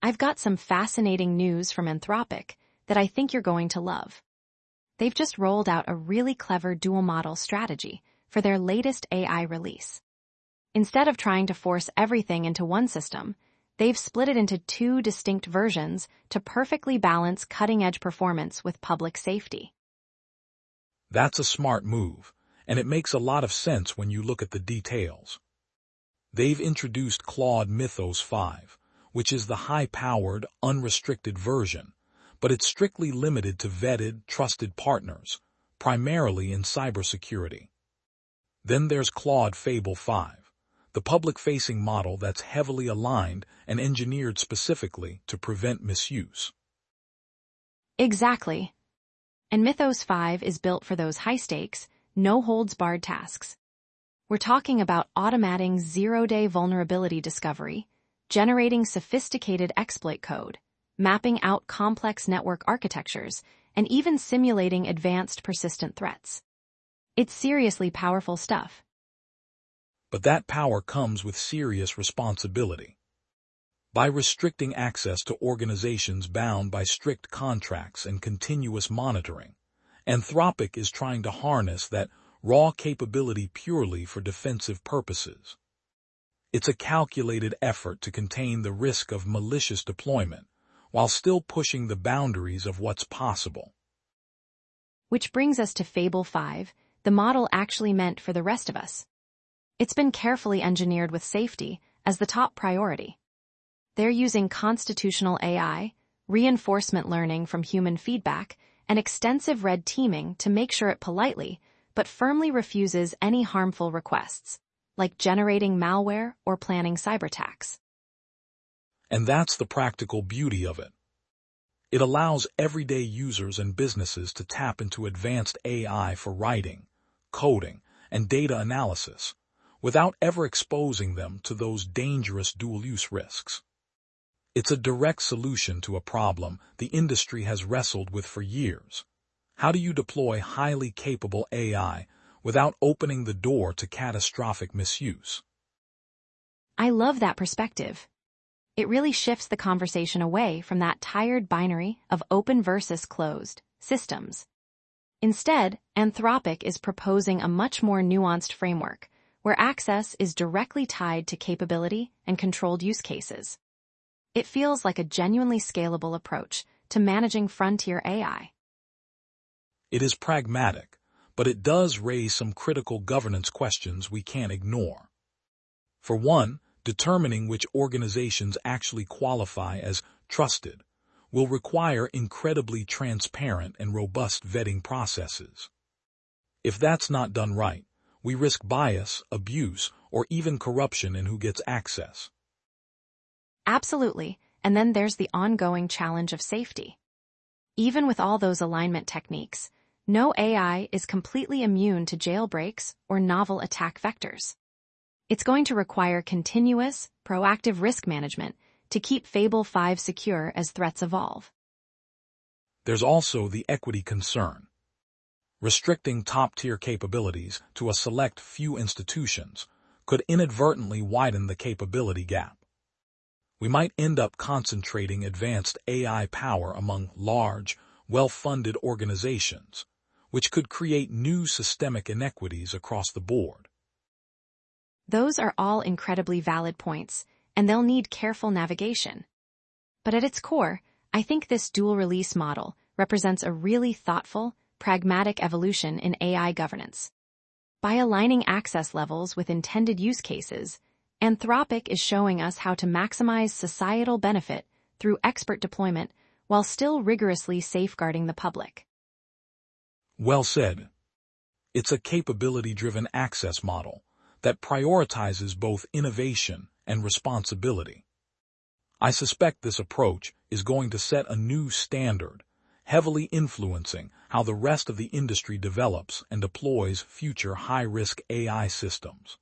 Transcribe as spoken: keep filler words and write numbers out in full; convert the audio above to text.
I've got some fascinating news from Anthropic that I think you're going to love. They've just rolled out a really clever dual model strategy for their latest A I release. Instead of trying to force everything into one system, they've split it into two distinct versions to perfectly balance cutting-edge performance with public safety. That's a smart move, and it makes a lot of sense when you look at the details. They've introduced Claude Mythos five, which is the high-powered, unrestricted version, but it's strictly limited to vetted, trusted partners, primarily in cybersecurity. Then there's Claude Fable five, the public-facing model that's heavily aligned and engineered specifically to prevent misuse. Exactly. And Mythos five is built for those high-stakes, no-holds-barred tasks. We're talking about automating zero-day vulnerability discovery, generating sophisticated exploit code, mapping out complex network architectures, and even simulating advanced persistent threats. It's seriously powerful stuff. But that power comes with serious responsibility. By restricting access to organizations bound by strict contracts and continuous monitoring, Anthropic is trying to harness that raw capability purely for defensive purposes. It's a calculated effort to contain the risk of malicious deployment while still pushing the boundaries of what's possible. Which brings us to Fable five, the model actually meant for the rest of us. It's been carefully engineered with safety as the top priority. They're using constitutional A I, reinforcement learning from human feedback, and extensive red teaming to make sure it politely but firmly refuses any harmful requests, like generating malware or planning cyberattacks. And that's the practical beauty of it. It allows everyday users and businesses to tap into advanced A I for writing, coding, and data analysis, without ever exposing them to those dangerous dual-use risks. It's a direct solution to a problem the industry has wrestled with for years. How do you deploy highly capable A I without opening the door to catastrophic misuse? I love that perspective. It really shifts the conversation away from that tired binary of open versus closed systems. Instead, Anthropic is proposing a much more nuanced framework where access is directly tied to capability and controlled use cases. It feels like a genuinely scalable approach to managing frontier A I. It is pragmatic, but it does raise some critical governance questions we can't ignore. For one, determining which organizations actually qualify as trusted will require incredibly transparent and robust vetting processes. If that's not done right, we risk bias, abuse, or even corruption in who gets access. Absolutely, and then there's the ongoing challenge of safety. Even with all those alignment techniques, no A I is completely immune to jailbreaks or novel attack vectors. It's going to require continuous, proactive risk management to keep Fable five secure as threats evolve. There's also the equity concern. Restricting top-tier capabilities to a select few institutions could inadvertently widen the capability gap. We might end up concentrating advanced A I power among large, well-funded organizations, which could create new systemic inequities across the board. Those are all incredibly valid points, and they'll need careful navigation. But at its core, I think this dual-release model represents a really thoughtful, pragmatic evolution in A I governance. By aligning access levels with intended use cases, Anthropic is showing us how to maximize societal benefit through expert deployment while still rigorously safeguarding the public. Well said. It's a capability-driven access model that prioritizes both innovation and responsibility. I suspect this approach is going to set a new standard, heavily influencing how the rest of the industry develops and deploys future high-risk A I systems.